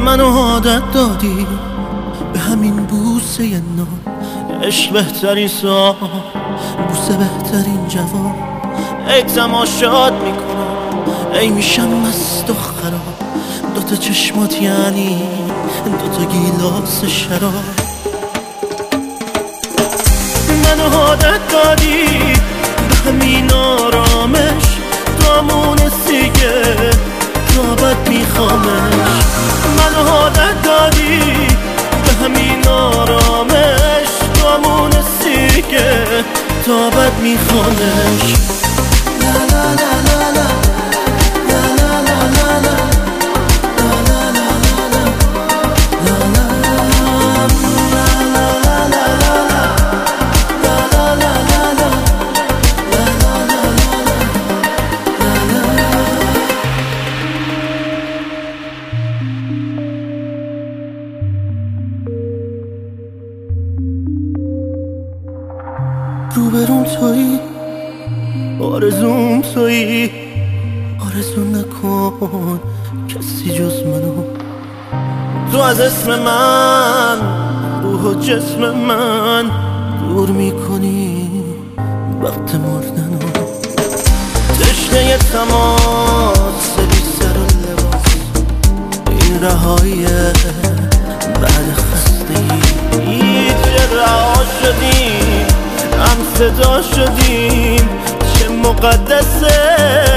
منو عادت دادی به همین بوسه نام، عشق بهترین سال، بوسه بهترین جواب. ای تماشات میکنم، ای میشم مست و خراب، دوتا چشمات یعنی دوتا گیلاس شراب. منو عادت دادی به همین آرامش، تو همون سیگه تابت میخوامش. منو عادت دادی به همین آرامش، تو همون سیگه تابت میخوامش. لا لا لا لا روبروم تویی، آرزوم تویی، آرزو نکن کسی جز منو. تو از اسم من روح و جسم من دور میکنی وقت مردنو. تشنه تماس بی سر و لباس، این رهایی بعد خستگی. چه رها شدیم هم صدا شدیم، چه مقدسه